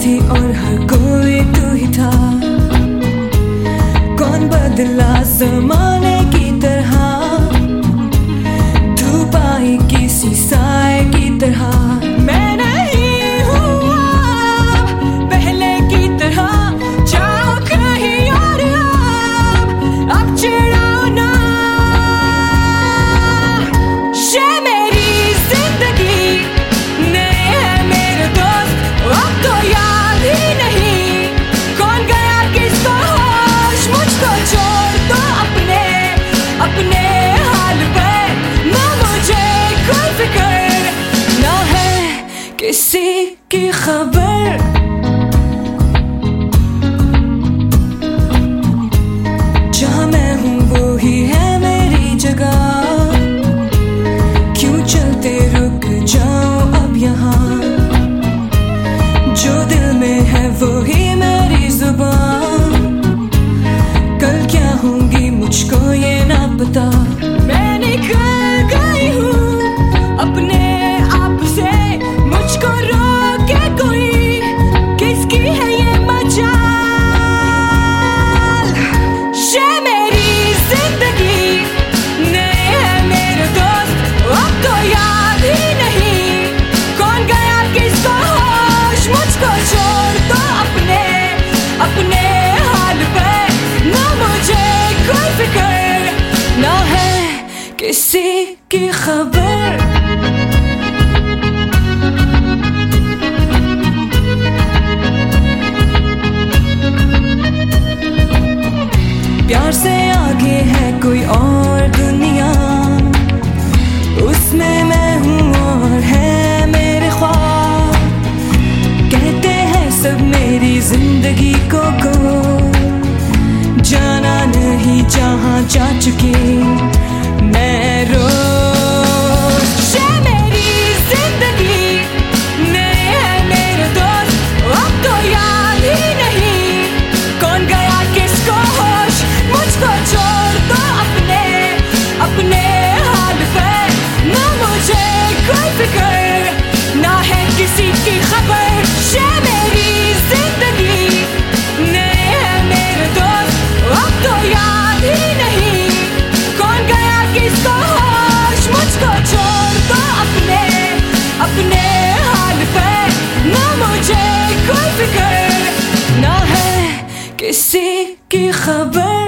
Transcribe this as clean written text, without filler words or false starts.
थी और हर कोई तू ही था। कौन बदला ज़माने की तरह, धूप आई किसी साए की तरह। मैं नहीं हूँ पहले की तरह, जाओ कहीं और अब चिढ़ाओ ना। ये मेरी जिंदगी नहीं है मेरे दोस्त, अब तो याद ही नहीं कौन गया किसको होश। मुझको छोड़ दो अपने अपने हाल पे, ना मुझे कोई फिक्र ना है किसी की खबर। जहाँ मैं हूँ वो ही है मेरी जगह, क्यों चलते रुक जाऊं अब यहाँ। जो दिल में है वो ही मेरी जुबान, कल क्या होंगी मुझको ये ना पता। मैं निकल गई हूँ अपने आप से, मुझको रोके कोई किसकी है ये मजाल। ये मेरी जिंदगी नहीं है मेरे दोस्त, अब तो याद ही नहीं कौन गया किसको होश। मुझको छोड़ दो अपने अपने हाल पे, ना मुझे कोई फिक्र ना है किसी की खबर। प्यार से आगे है कोई और दुनिया, उसमें मैं हूँ और है मेरे ख्वाब। कहते हैं सब मेरी जिंदगी को जाना नहीं जहाँ जा चुकी मैं रोज। ये मेरी जिंदगी नहीं है मेरे दोस्त, अब तो याद ही नहीं कौन गया किसको होश। मुझको छोड़ दो अपने अपने हाल पे, ना मुझे कोई फिक्र ना है किसी की खबर। ये मेरी जिंदगी नहीं है मेरे दोस्त, अब तो याद ही नहीं कौन गया किसको होश। मुझको छोड़ दो अपने अपने हाल पे, ना मुझे कोई फिक्र ना है किसी की खबर।